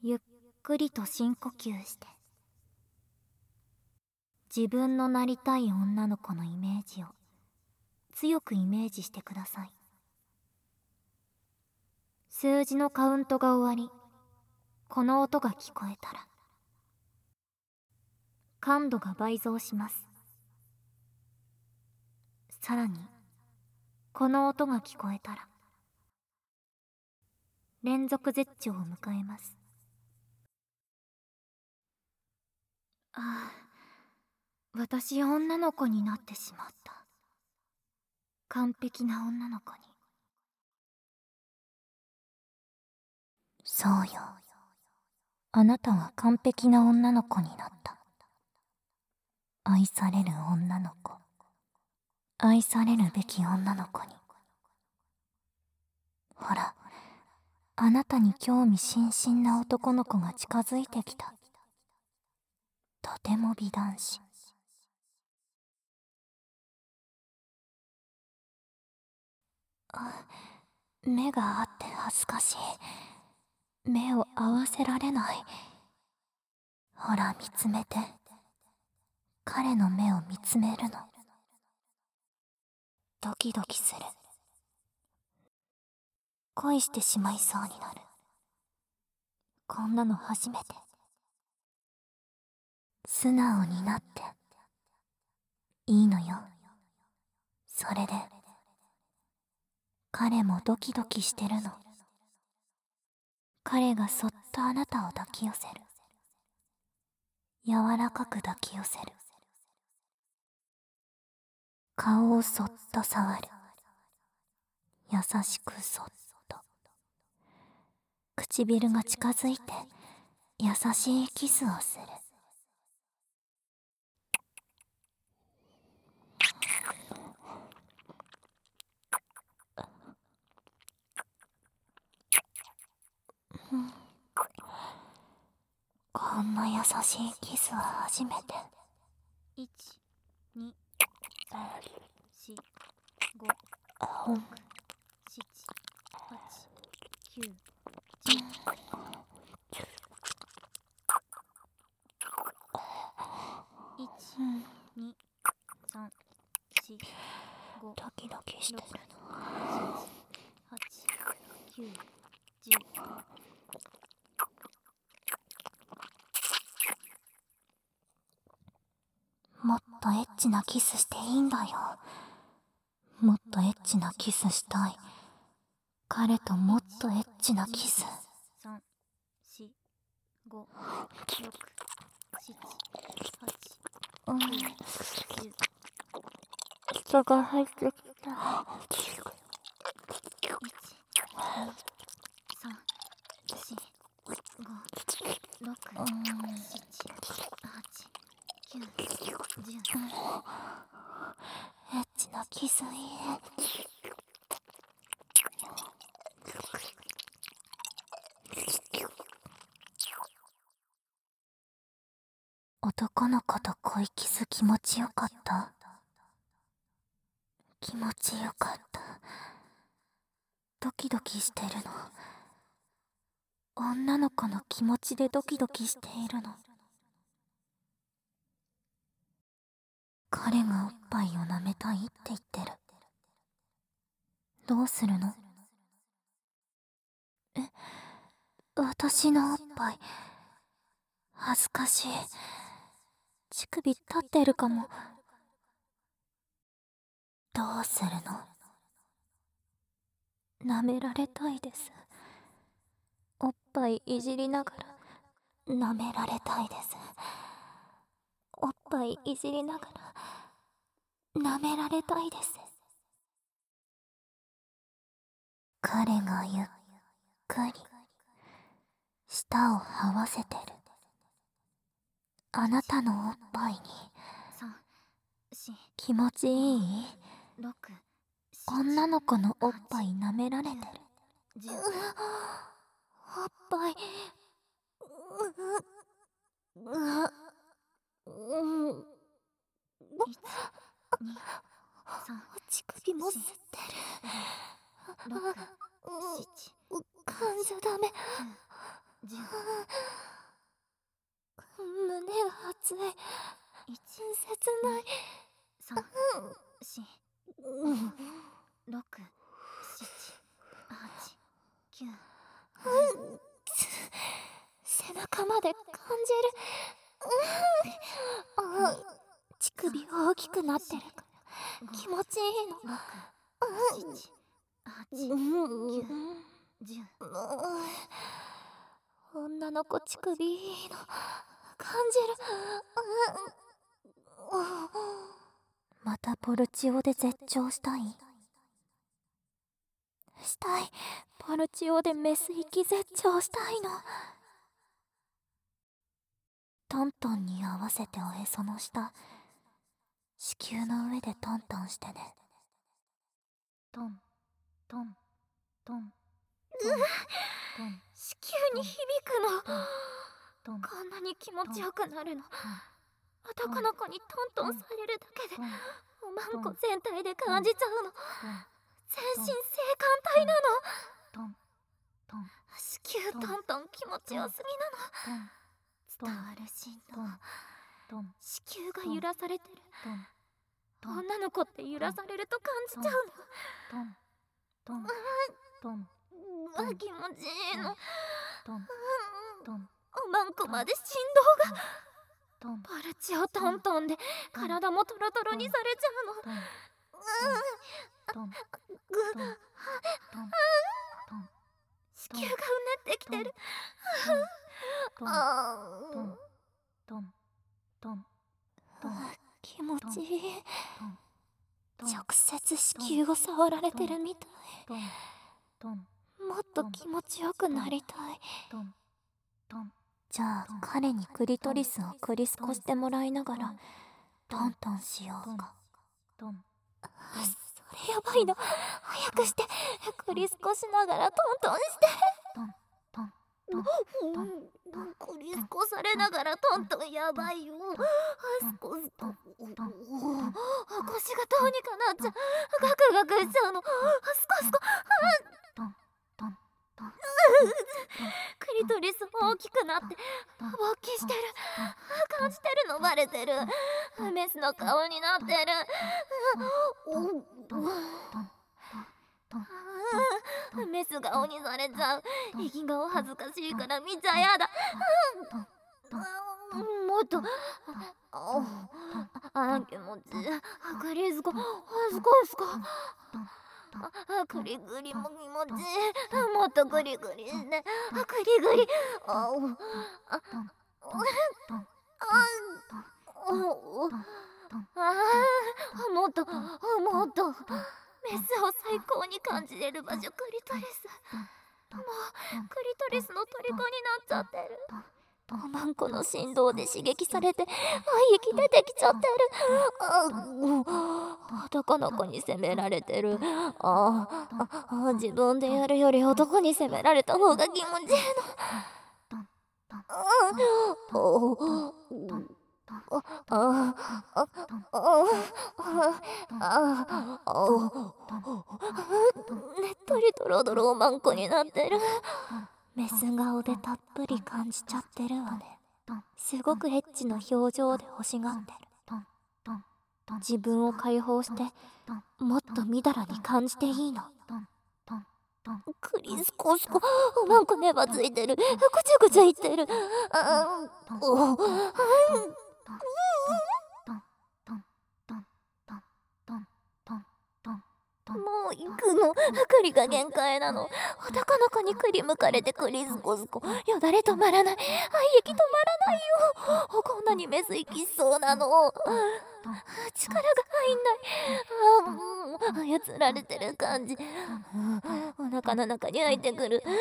ゆっくりと深呼吸して、自分のなりたい女の子のイメージを強くイメージしてください。数字のカウントが終わり、この音が聞こえたら感度が倍増します。さらにこの音が聞こえたら連続絶頂を迎えます。ああ、私女の子になってしまった。完璧な女の子に。そうよ、あなたは完璧な女の子になった。愛される女の子、愛されるべき女の子に。ほら、あなたに興味津々な男の子が近づいてきた。とても美男子。目があって恥ずかしい。目を合わせられない。ほら見つめて。彼の目を見つめるの。ドキドキする。恋してしまいそうになる。こんなの初めて。素直になって。いいのよ。それで。彼もドキドキしてるの。彼がそっとあなたを抱き寄せる。柔らかく抱き寄せる。顔をそっと触る。優しくそっと。唇が近づいて優しいキスをする。こんな優しいキスは初めて。1、2、3、4、5、6、7、8、9、10。1、2、3、4、5、ドキドキしてるの。7、8、9、10。もっとエッチなキスしていいんだよ。もっとエッチなキスしたい。彼ともっとエッチなキス。3、4、5、6、7、8、9、10。人が入ってきた。1、2、3、4、5、6、7、8、9、10。エッチなキスいい。男の子と恋キス気持ちよかった。気持ちよかった。ドキドキしてるの。女の子の気持ちでドキドキしているの。彼がおっぱいを舐めたいって言ってる。どうするの？私のおっぱい恥ずかしい。乳首立ってるかも。どうするの？舐められたいです。おっぱいいじりながら舐められたいです。おっぱいいじりながら舐められたいです。彼がゆっくり舌を這わせてる。あなたのおっぱいに気持ちいい？女の子のおっぱい舐められてる。おっぱい乳首も吸ってる。噛んじゃダメ。 熱い。切ない。 3、4、5、6、7、8、9、10。 背中まで感じる。乳首大きくなってるから気持ちいいの。 6、7、8、9、10。 女の子乳首いいの感じる。またポルチオで絶頂したい。ポルチオでメス息絶頂したいの。トントンに合わせておへその下、子宮の上でトントンしてね。 トントントン。 子宮に響くの。こんなに気持ちよくなるの。男の子にトントンされるだけでおまんこ全体で感じちゃうの。全身性感帯なの。子宮トントン気持ちよすぎなの。伝わる振動。子宮が揺らされてる。女の子って揺らされると感じちゃうの。気持ちいいの。おまんこまで振動が。ポルチオトントンで体もトロトロにされちゃうの。子宮がうねってきてる。気持ちいい。直接子宮を触られてるみたい。もっと気持ちよくなりたい。じゃあ彼にクリトリスをクリスコしてもらいながらトントンしようか。それやばいの。早くして。クリスコしながらトントンして。クリスコされながらトントンやばいよ。スコスコ。腰がどうにかなっちゃう。ガクガクしちゃうの。スコスコ。クリトリス大きくなって勃起してる。感じてるのバレてる。メスの顔になってる。メス顔にされちゃう。息顔恥ずかしいから見ちゃやだ。もっと気持ちいい。クリスコスコスコ。クリグリも気持ちいい。もっとグリグリして。クリグリ。もっともっと。メスを最高に感じれる場所、クリトリス。もうクリトリスの虜になっちゃってる。おまんこの振動で刺激されて愛液出てきちゃってる。男の子に責められてる。自分でやるより男に責められた方が気持ちいいの。ねっとりドロドロおまんこになってる。メス顔でたっぷり感じちゃってるわね。すごくエッチの表情で欲しがってる。自分を解放してもっとみだらに感じていいの。クリスコスコ、おまんこねばついてる。ぐちゃぐちゃいってる。もう行くの。栗が限界なの。男の子にくりむかれてクリスコスコ。よだれ止まらない。愛液止まらないよ。こんなにメス行きそうなの。力が入んない。操られてる感じ。お腹の中に入ってくる。トン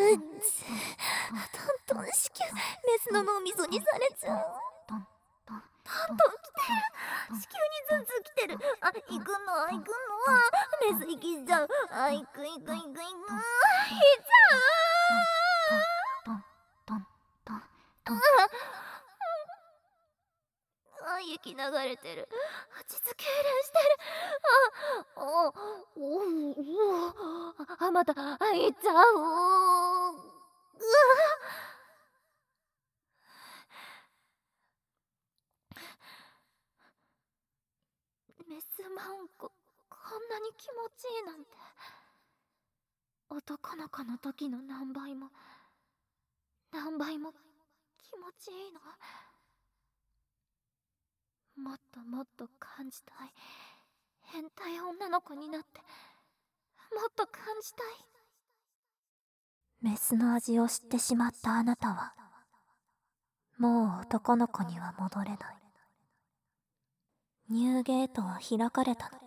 トン子宮。メスの脳みそにされちゃう。トントン来てる。子宮にズンズン来てる。行くの行くの。メス行きしちゃう。行く行く行く行く。行っちゃう。愛液流れてる。膣痙攣してる。また行っちゃう。 んなに気持ちいいなんて。男の子の時の何倍も気持ちいいの。もっともっと感じたい。変態女の子になってもっと感じたい。メスの味を知ってしまったあなたはもう男の子には戻れない。ニューゲートは開かれたの。